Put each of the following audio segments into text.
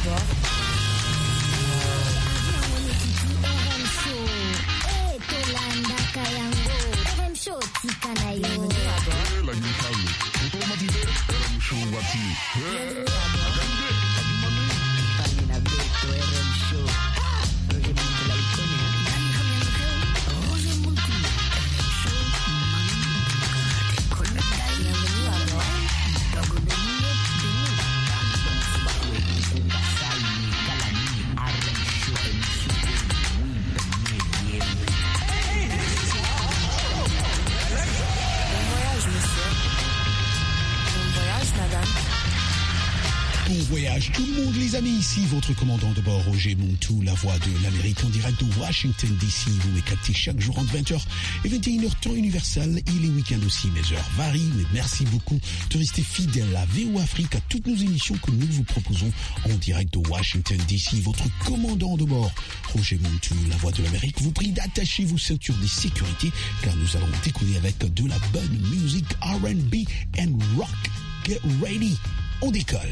Voyage tout le monde les amis, ici votre commandant de bord Roger Montou, la voix de l'Amérique en direct de Washington DC. Vous me captez chaque jour entre 20h et 21h temps universel et les week-ends aussi. Mes heures varient, mais merci beaucoup de rester fidèle à VO Afrique, à toutes nos émissions que nous vous proposons en direct de Washington DC. Votre commandant de bord Roger Montou, la voix de l'Amérique, vous prie d'attacher vos ceintures de sécurité car nous allons décoller avec de la bonne musique R&B and rock. Get ready, on décolle.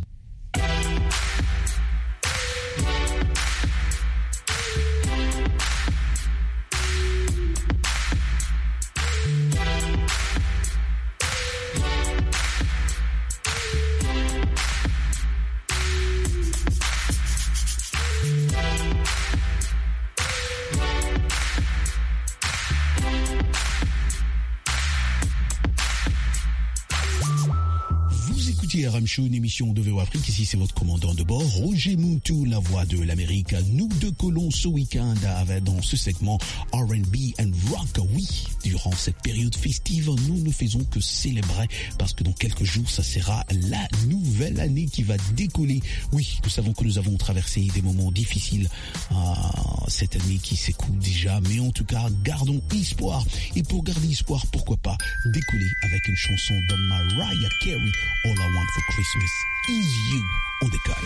RM Show, une émission de VO Afrique. Ici, c'est votre commandant de bord, Roger Montou, la voix de l'Amérique. Nous décollons ce week-end dans ce segment R&B and rock. Oui, durant cette période festive, nous ne faisons que célébrer parce que dans quelques jours, ça sera la nouvelle année qui va décoller. Oui, nous savons que nous avons traversé des moments difficiles cette année qui s'écoule déjà, mais en tout cas, gardons espoir. Et pour garder espoir, pourquoi pas décoller avec une chanson de Mariah Carey, All I Want for Christmas is You. On décolle.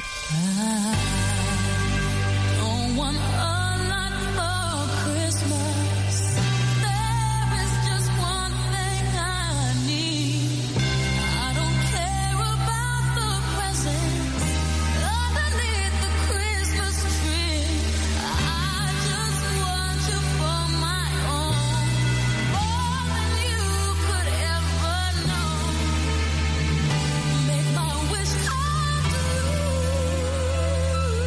I don't want a lot for Christmas. There is just one thing I need. I don't care about the presents underneath the Christmas tree. I just want you for my own, more than you could ever know. Make my wish come true.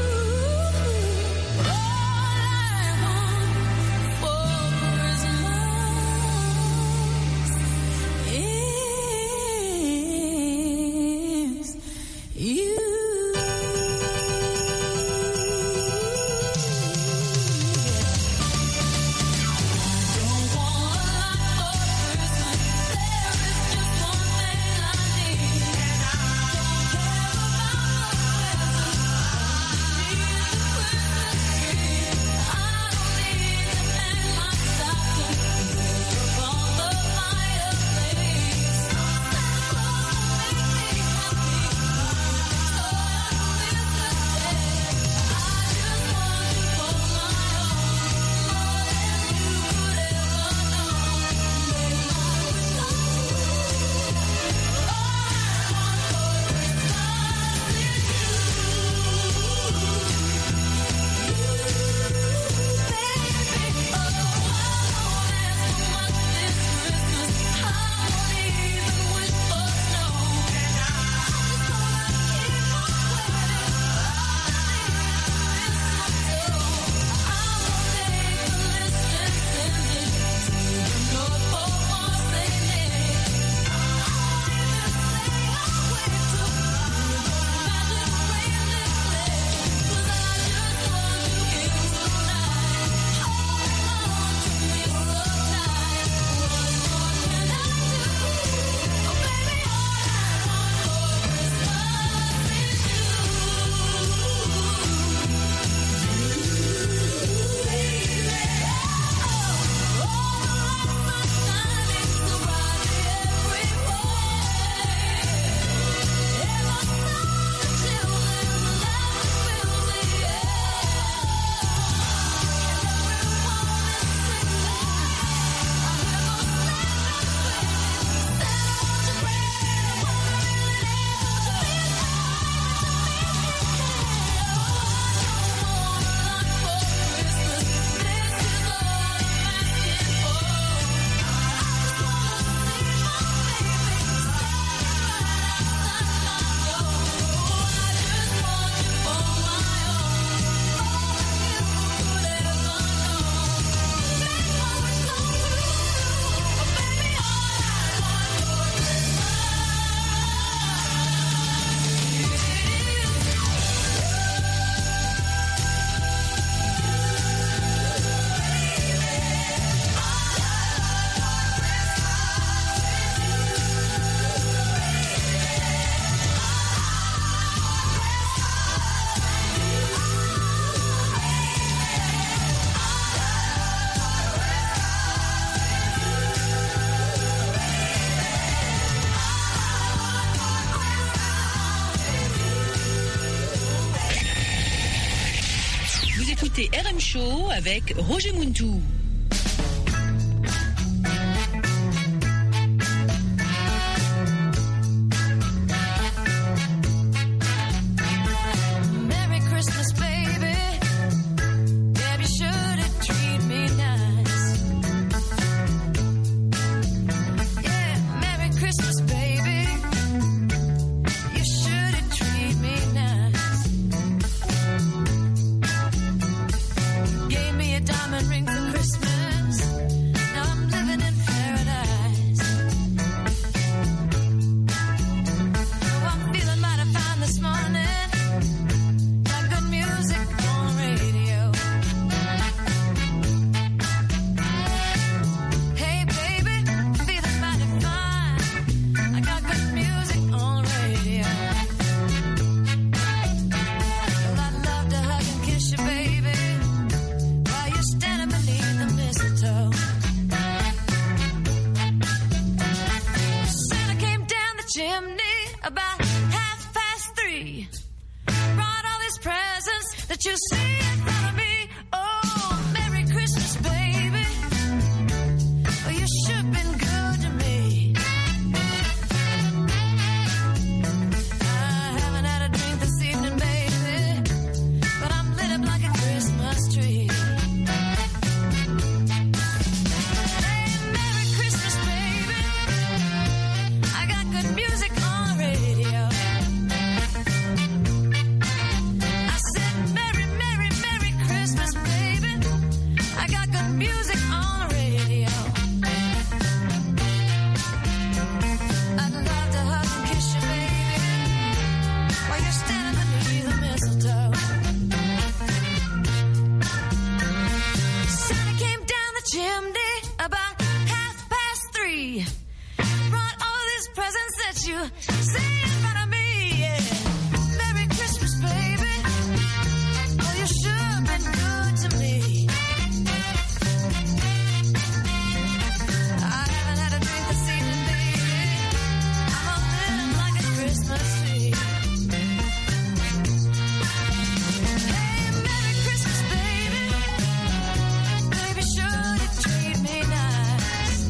écoutez RM Show avec Roger Muntou. Merry Christmas, baby. Yeah, be sure to treat me nice. Yeah, Merry Christmas, baby. You should treat me nice. Gave me a diamond ring for Christmas. Now I'm living in paradise. Oh, I'm feeling mighty fine this morning. Got good music on radio. Hey baby, feeling mighty fine. I got good music on radio. Well, I'd love to hug and kiss you, baby, while you're standing beneath the mistletoe. Santa came down the chimney about 3:30. Brought all these presents that you see in front of me. Oh, Merry Christmas, baby. Oh, you sure been good to me. I haven't had a drink this evening, baby, but I'm lit up like a Christmas tree. Hey, Merry Christmas, baby. I got good music on the radio. I said, Merry, Merry, Merry Christmas, baby. I got good music on the radio. I'd love to hug and kiss you, baby, while you're standing beneath the mistletoe. Santa came down the chimney about 3:30. Brought all these presents that you see in front of me. Yeah. Merry Christmas, baby. Oh, you sure been good to me. I haven't had a drink this evening, baby. I'm all living like a Christmas tree. Hey, Merry Christmas, baby. Baby, sure to treat me nice.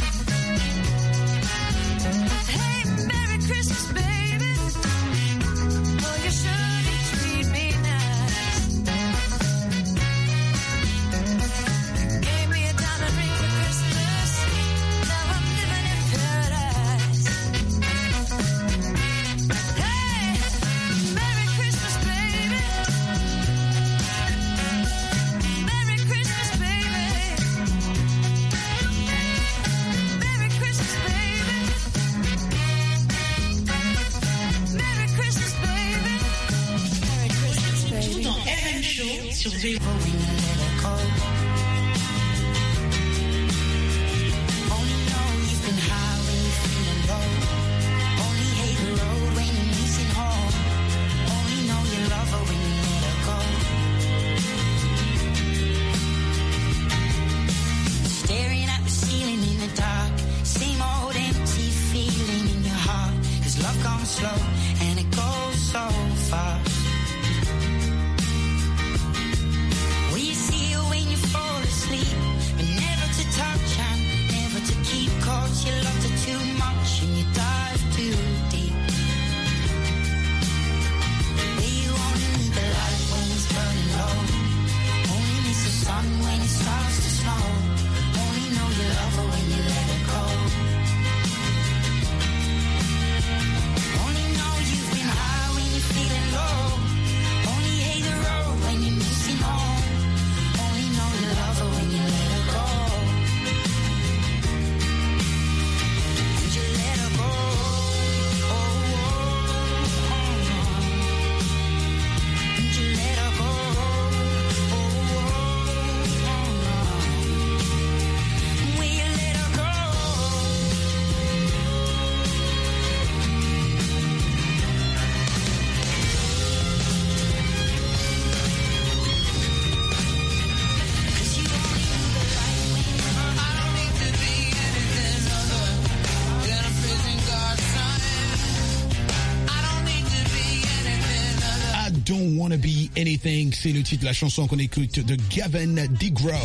Hey, Merry Christmas, baby. Oh, you sure to treat me nice. Gave me a diamond ring for Christmas. Now I'm living in paradise. Hey, Merry Christmas, baby. Merry Christmas, baby. Merry Christmas, baby. Merry Christmas, baby. Merry Christmas, Tout baby. dans RM Show sur V. Only know you've been high when you're feeling low. Only hate the road when you're missing home. Only know you love her when you let her go. Staring at the ceiling in the dark. Same old empty feeling in your heart. 'Cause love comes slow and it goes so fast. Will you see her when you fall asleep? But never to touch and never to keep. 'Cause you loved her too much and you dive too deep. Will you only need the light when it's burning low? Only miss the sun when it starts to snow. Only know you love her when you let her go. Only know you've been high when you're feeling low. Don't Wanna Be Anything, c'est le titre de la chanson qu'on écoute de Gavin DeGraw.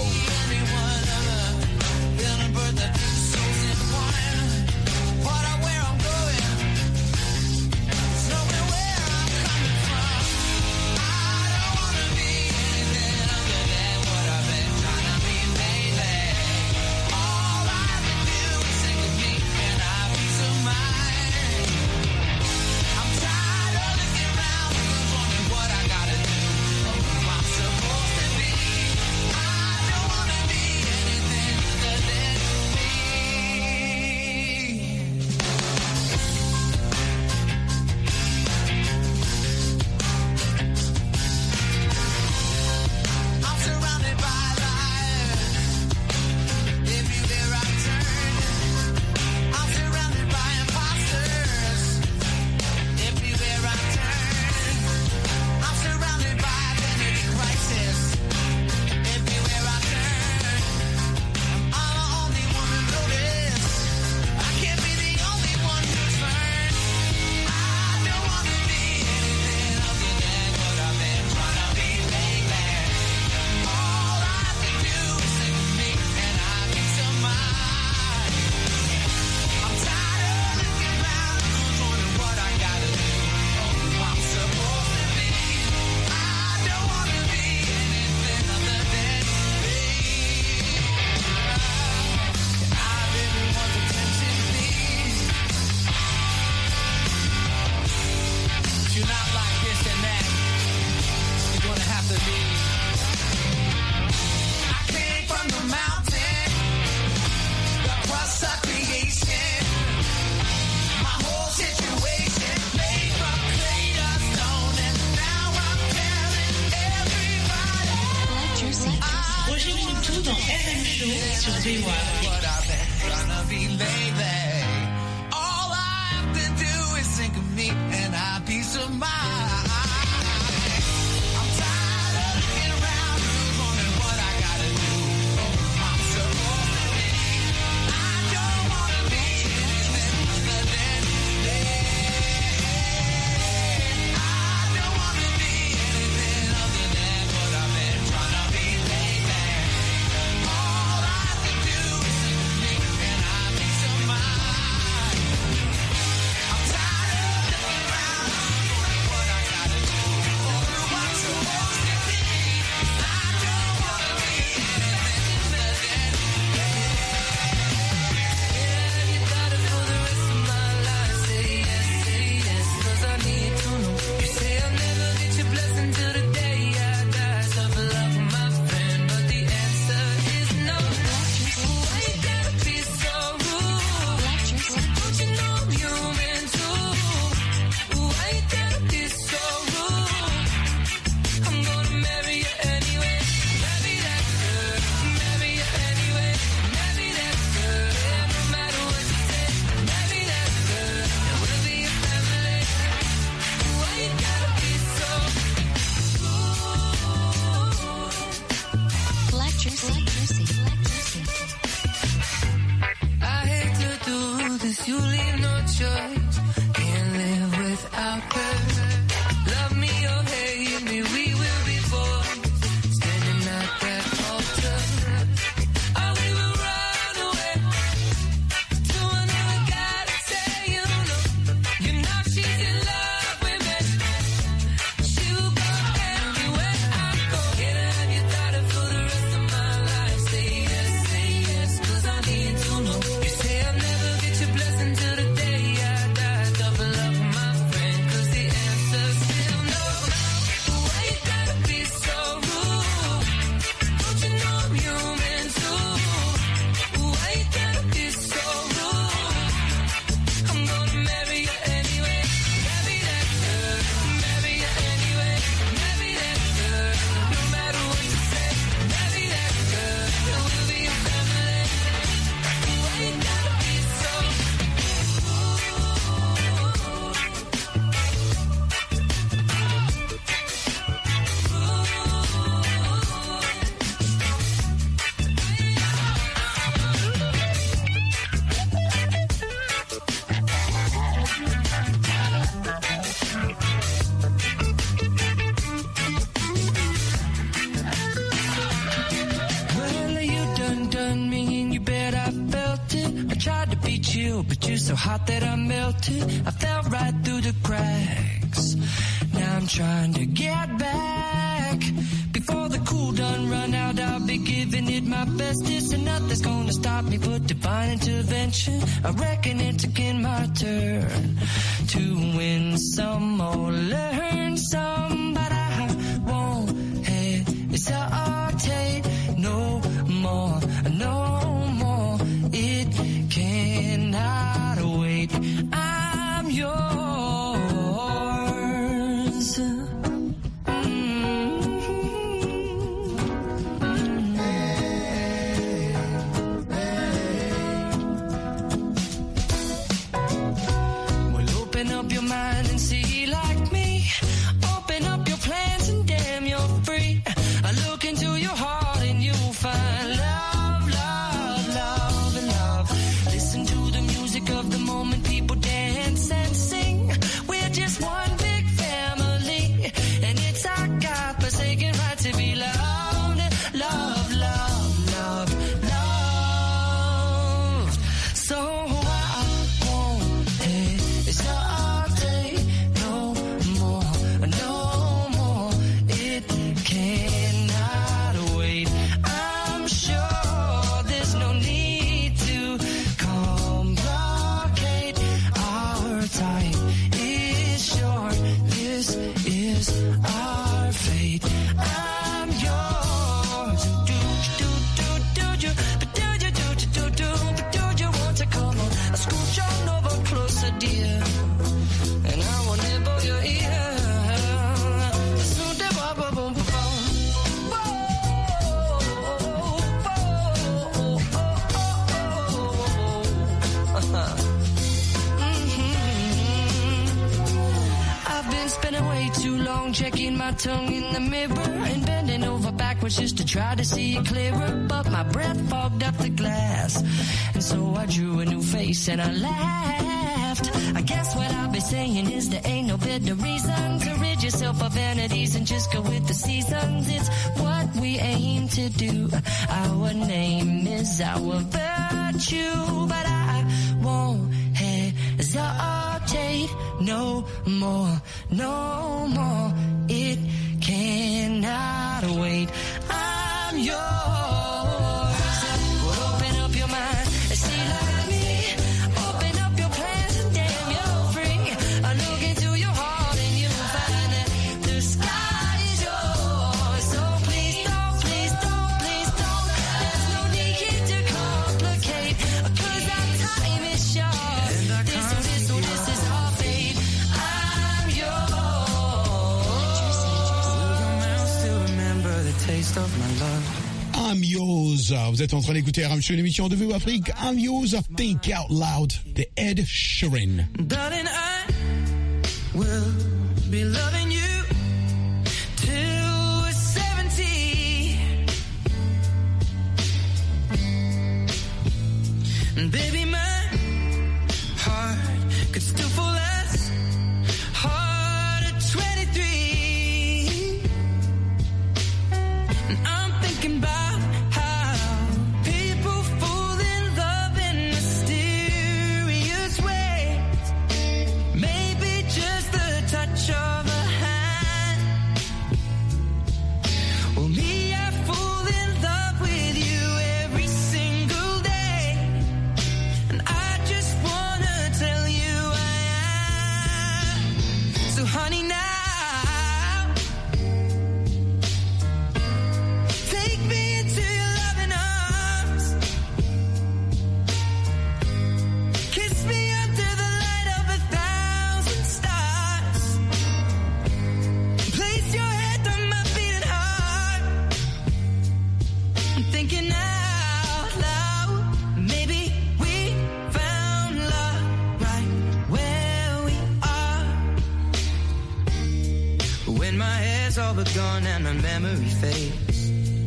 hot that I melted. I fell right through the cracks. Now I'm trying to get back. Before the cool done run out, I'll be giving it my best. This and nothing's gonna stop me but divine intervention. I reckon it's again my turn to win some or learn some, but I won't hesitate no more, no more. It cannot wait. I'm yours. Open up your mind and see like me. Open up your plans and damn, you're free. I look into your heart and you'll find love, love, love, and love. Listen to the music of the moment, people dance and sing. We're just one big family, and it's our God-forsaken right to be loved, love, love, love, love. So I won't hesitate no more, no more. It cannot wait. I'm sure there's no need to complicate. Our time is short. This is our fate. I'm yours. Do you? But do you want to come on? Scooch on over closer, dear, and I will nibble your ear. I've been spending way too long checking my tongue in the mirror and bending over backwards just to try to see it clearer, but my breath fogged up the glass, and so I drew a new face and I laughed. I guess what I'll be saying is there ain't no better reason to rid yourself of vanities and just go with the seasons. It's what we aim to do. Our name is our virtue, but I won't hesitate no more, no more. It cannot wait. I'm yours. Well, open up your mind and see like me. Open up your plans and damn, you're free. I look into your heart and you'll find that the sky is yours. So please don't, please don't, please don't. There's no need to complicate, 'cause our time is short. This is our fate. I'm yours. Will your mouth still remember the taste of my love? I'm yours. Vous êtes en train d'écouter RM Show, une émission de VO Afrique. I'm yours. Think Out Loud de Ed Sheeran. Darling, I will be loving you till we're 70. And baby, my heart could still fall as hard at 23. And I'm thinking about how people fall in love in mysterious ways. Maybe just the touch of a hand. Well, me, I fall in love with you every single day. And I just wanna tell you I am. So honey, now take me into your loving arms. Kiss me under the light of 1,000 stars. Place your head on my beating heart. I'm thinking out loud. Maybe we found love right where we are. When my hair's all but gone and my memory fades,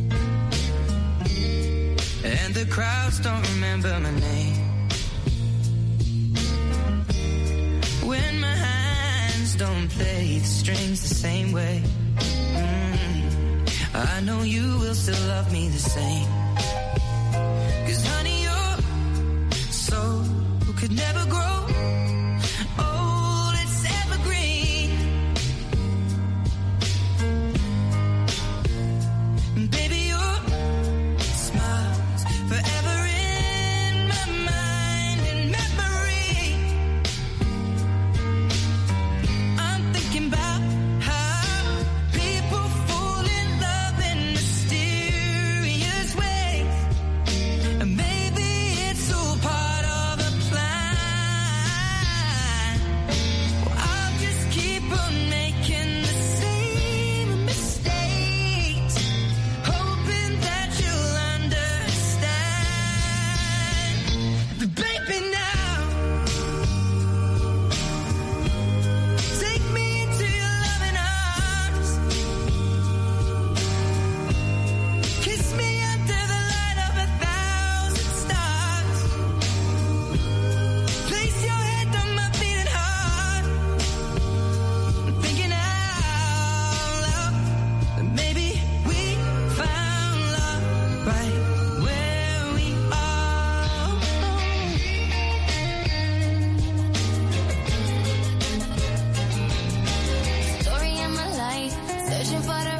and the crowds don't remember my name. When my hands don't play the strings the same way, I know you will still love me the same. 'Cause honey, your soul could never grow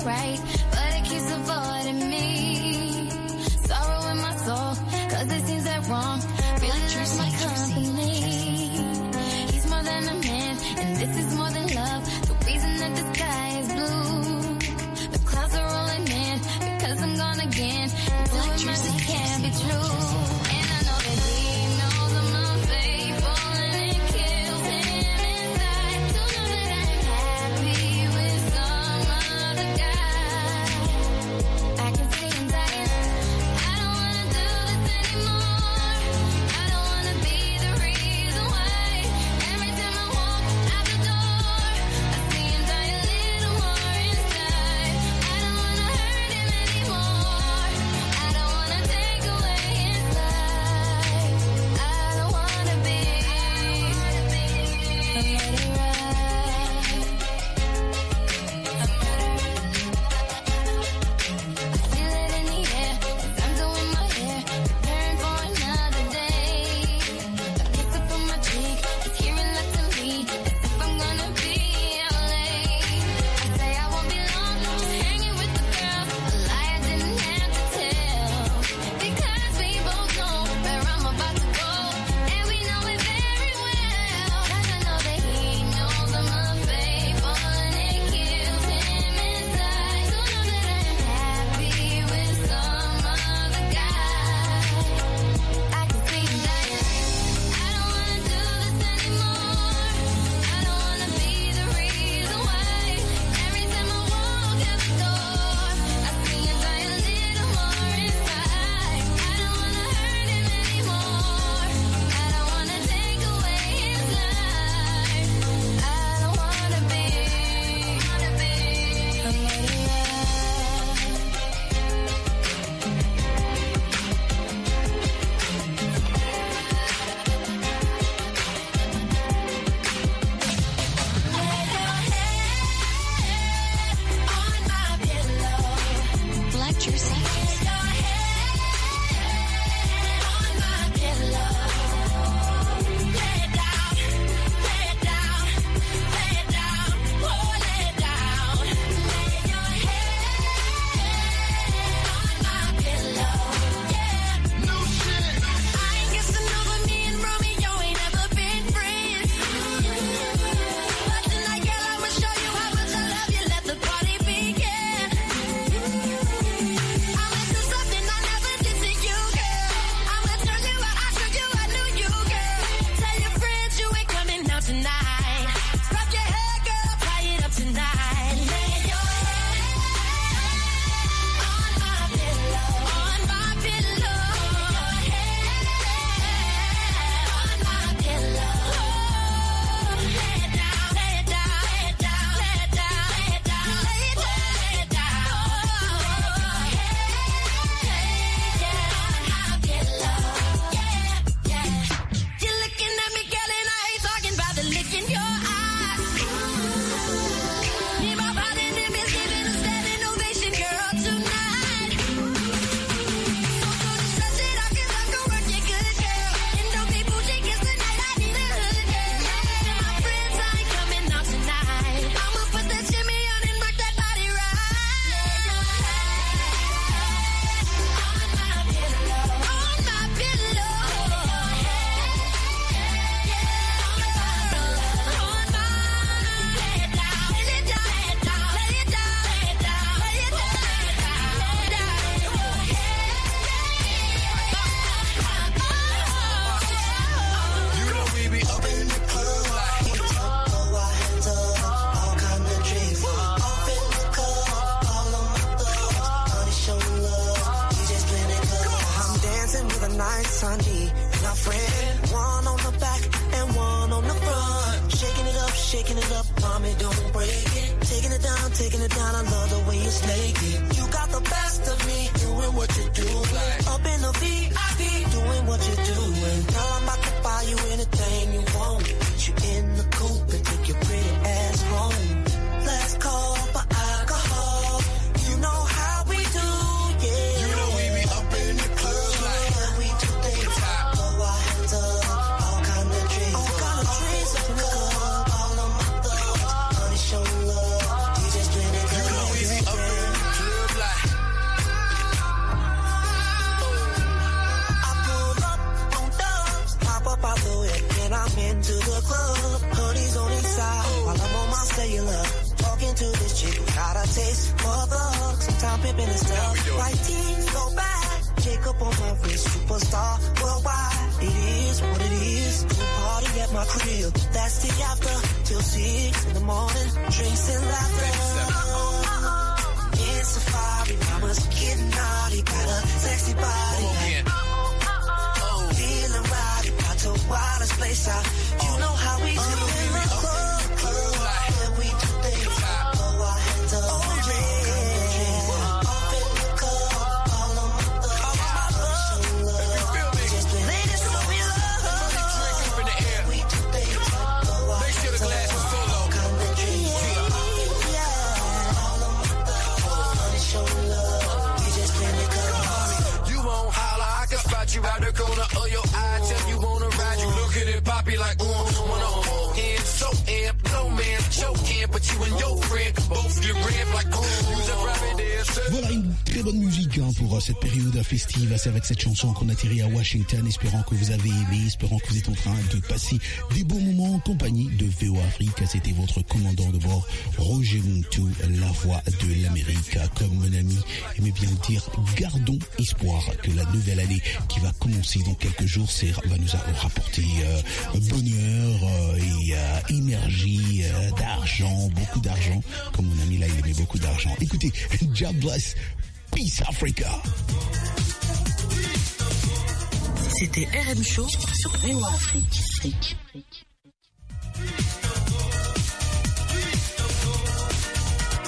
right, but it keeps avoiding me. Sorrow in my soul, cause it seems that wrong really loves my company. He's more than a man, and this is more than love. The reason that the sky is blue, the clouds are rolling in, because I'm gone again. And doing my best can't be true. And I know that he knows I'm unfaithful, and it kills him inside to know that I'm happy with some other guy. I can see him dying. I don't wanna do this anymore. I don't wanna be the reason why. Every time I walk out the door, I see him die a little more inside. I don't wanna hurt him anymore. I don't wanna take away his life. I don't wanna be. I let it ride. I feel it in the air, 'cause I'm doing my hair, preparing for another day. The kiss up on my cheek, it's hearing left to me, as if I'm gonna be late. I say I won't be long, just hanging with the girls, a lie I didn't have to tell. Because we both know where I'm about to go, and we know it very well. 'Cause I know that he knows I'm unfaithful, and it kills him inside to know that I'm happy with some other guy. I can see him dying. I don't wanna do this anymore. I don't wanna be the reason why. Every time I walk out the door, I see him die a little more inside. I don't wanna hurt him anymore. I don't wanna take away his life. I don't wanna be. I let it ride. Black Jersey. You're looking at me, girl, and I ain't talking about the look in your eyes. Need my body to be giving a standing ovation, girl, tonight. So don't stress it out, 'cause I'm gonna work you good, girl. And don't be bougie, 'cause tonight I need a hood, girl. Tell my friends I ain't coming out tonight. I'ma put that shimmy on and rock that body right. On my pillow. On my pillow. You know we be up in the club like throw our hands up, all kind of drinks. Off in the club, all of my thugs, honey show love, we just playing good. I'm dancing with a nice honey and our friend, one on the back and one on the front. Shaking it up, mommy, don't break it. Taking it down, I love the way it's naked. You got the best of me, doing what you do. Up in the VIP, doing what you do. And girl, I'm about to buy you anything you want. Put you in the coupe and take your pretty ass home. Let's call for alcohol. You know how we do, yeah. You know we be up in the club like we do things. Throw our hands up, all kind of drinks. All kind of drinks up in the club. All of my thugs, honey show love, we just playing good. You know we be up in face for the hook. Sometimes pimping and stuff. White teens go back. Jacob on my wrist, superstar worldwide. It is what it is. Pool party at my crib. That's the after till 6 in the morning. Drinks and laughter. In Safari, mama's getting naughty. Got a sexy body. Feeling rowdy, about to wildest place out. You know how we do in the club. Yeah, we do things. Throw our hands up. Oh yeah. Off in the club, all of my love. Just ladies, show me love. We do things. Throw our Make sure the glass is full of. kind of drink. Yeah. All of my love. Show me love. We just been the club. You won't holler, I can spot you out the corner of your eye. Tell you wanna ride, you looking at Poppy like, wanna hold in, so amp, no man, choking, but you and your friend both get ramp like, you's a private dancer. Voilà une très bonne musique pour cette période festive. C'est avec cette chanson qu'on atterrit à Washington, espérant que vous avez aimé, espérant que vous êtes en train de passer des beaux moments en compagnie de VOA Afrique. C'était votre commandant de bord, Roger Muntu, la voix de l'Amérique. Comme mon ami aimait bien le dire, gardons espoir que la nouvelle année qui va commencer dans quelques jours va nous rapporter bonheur et énergie, d'argent, beaucoup d'argent. Comme mon ami là, il aimait beaucoup d'argent. Écoutez, God bless, peace Africa. C'était RM Show sur VOA Afrique.